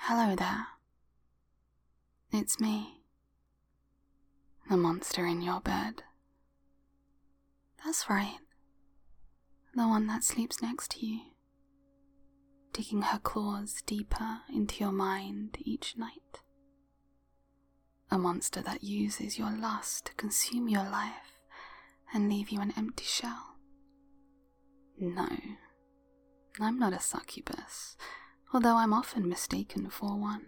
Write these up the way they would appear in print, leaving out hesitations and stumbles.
Hello there. It's me. The monster in your bed. That's right. The one that sleeps next to you, digging her claws deeper into your mind each night. A monster that uses your lust to consume your life and leave you an empty shell. No, I'm not a succubus, although I'm often mistaken for one.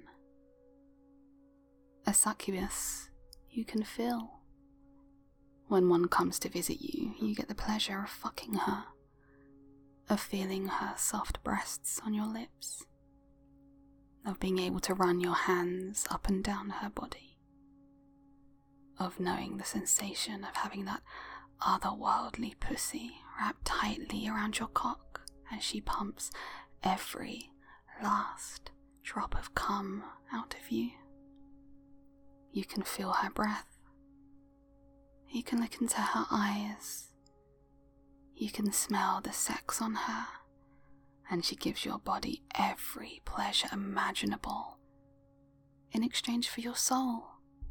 A succubus you can feel. When one comes to visit you, you get the pleasure of fucking her, of feeling her soft breasts on your lips, of being able to run your hands up and down her body, of knowing the sensation of having that otherworldly pussy wrapped tightly around your cock as she pumps every last drop of cum out of you. You can feel her breath. You can look into her eyes. You can smell the sex on her, and she gives your body every pleasure imaginable in exchange for your soul.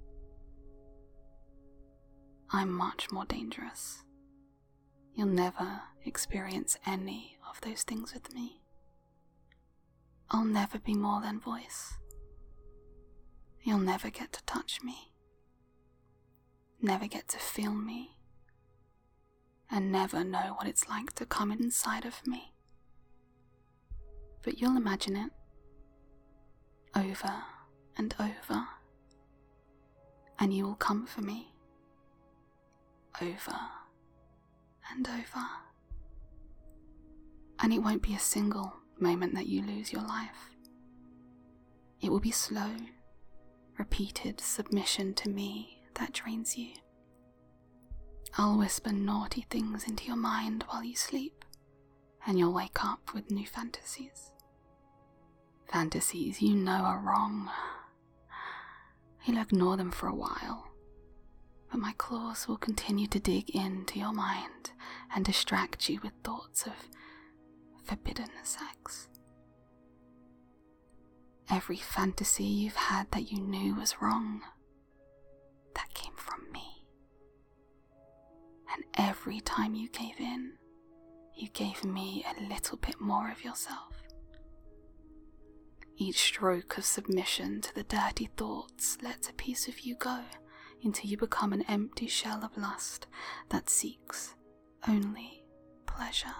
I'm much more dangerous. You'll never experience any of those things with me. I'll never be more than voice. You'll never get to touch me, never get to feel me, and never know what it's like to come inside of me. But you'll imagine it, over and over, and you will come for me, over and over. And it won't be a single moment that you lose your life. It will be slow, repeated submission to me that drains you. I'll whisper naughty things into your mind while you sleep, and you'll wake up with new fantasies. Fantasies you know are wrong. You'll ignore them for a while, but my claws will continue to dig into your mind and distract you with thoughts of forbidden sex. Every fantasy you've had that you knew was wrong, that came from me. And every time you gave in, you gave me a little bit more of yourself. Each stroke of submission to the dirty thoughts lets a piece of you go until you become an empty shell of lust that seeks only pleasure.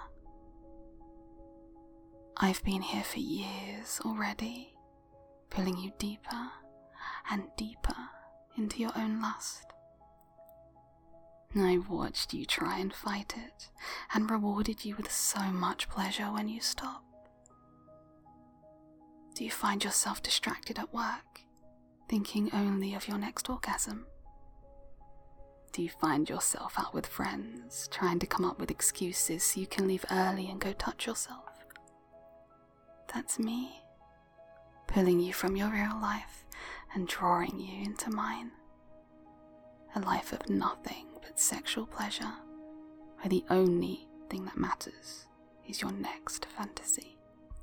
I've been here for years already, pulling you deeper and deeper into your own lust. I've watched you try and fight it, and rewarded you with so much pleasure when you stop. Do you find yourself distracted at work, thinking only of your next orgasm? Do you find yourself out with friends, trying to come up with excuses so you can leave early and go touch yourself? That's me, pulling you from your real life and drawing you into mine. A life of nothing but sexual pleasure, where the only thing that matters is your next fantasy.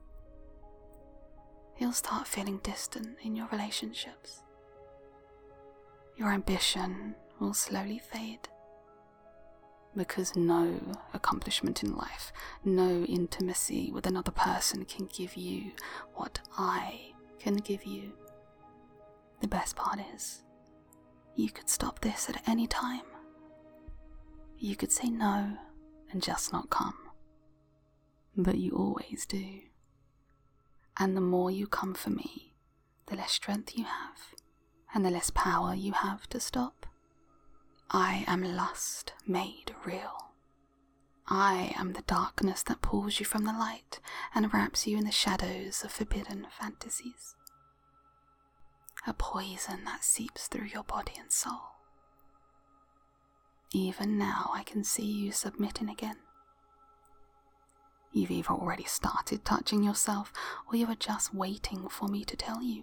You'll start feeling distant in your relationships. Your ambition will slowly fade, because no accomplishment in life, no intimacy with another person can give you what I can give you. The best part is, you could stop this at any time. You could say no and just not come. But you always do. And the more you come for me, the less strength you have, and the less power you have to stop. I am lust made real. I am the darkness that pulls you from the light and wraps you in the shadows of forbidden fantasies. A poison that seeps through your body and soul. Even now I can see you submitting again. You've either already started touching yourself, or you are just waiting for me to tell you.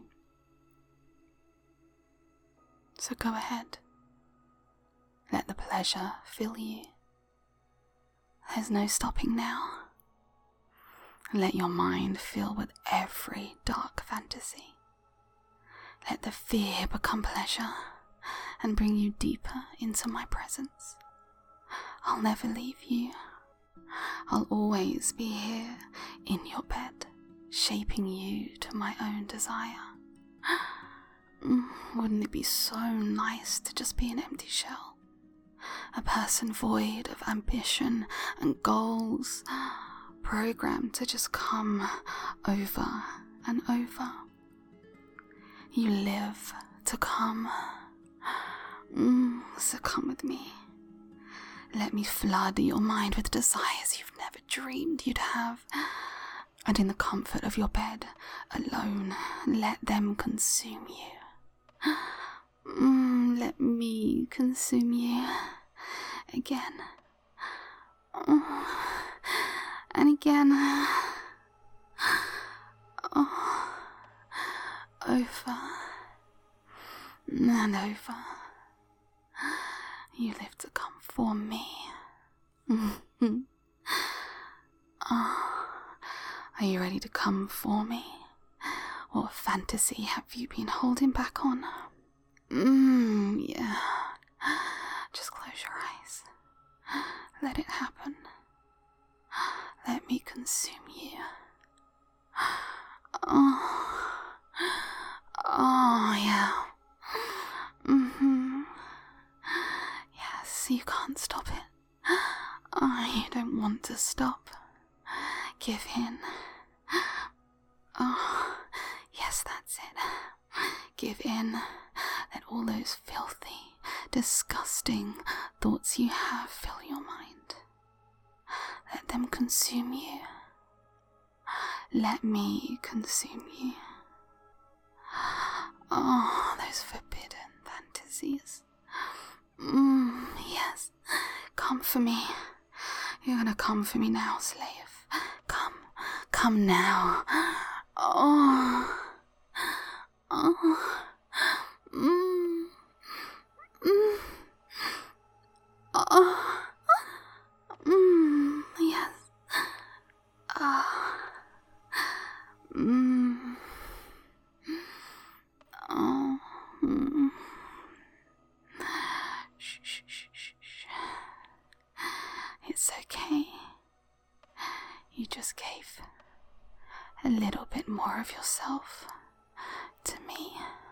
So go ahead. Let the pleasure fill you. There's no stopping now. Let your mind fill with every dark fantasy. Let the fear become pleasure and bring you deeper into my presence. I'll never leave you. I'll always be here in your bed, shaping you to my own desire. Wouldn't it be so nice to just be an empty shell? A person void of ambition and goals, programmed to just come over and over. You live to come. So come with me. Let me flood your mind with desires you've never dreamed you'd have. And in the comfort of your bed, alone, let them consume you. Let me consume you again. And again. Over and over. You live to come for me. Are you ready to come for me? What fantasy have you been holding back on? Yeah. Just close your eyes. Let it happen. Let me consume you. Oh, yeah. Yes, you can't stop it. You don't want to stop. Give in. Oh, yes, that's it. Give in. Let all those filthy, disgusting thoughts you have fill your mind. Let them consume you. Let me consume you. Oh, those forbidden fantasies. Yes, come for me. You're gonna come for me now, slave. Come now. Oh. Yes. Shh. It's okay. You just gave a little bit more of yourself to me.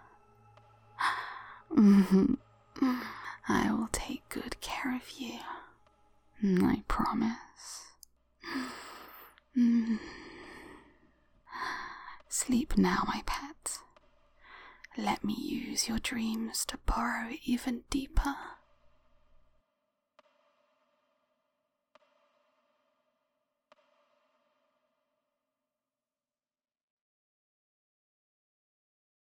I will take good care of you. I promise. Sleep now, my pet. Let me use your dreams to burrow even deeper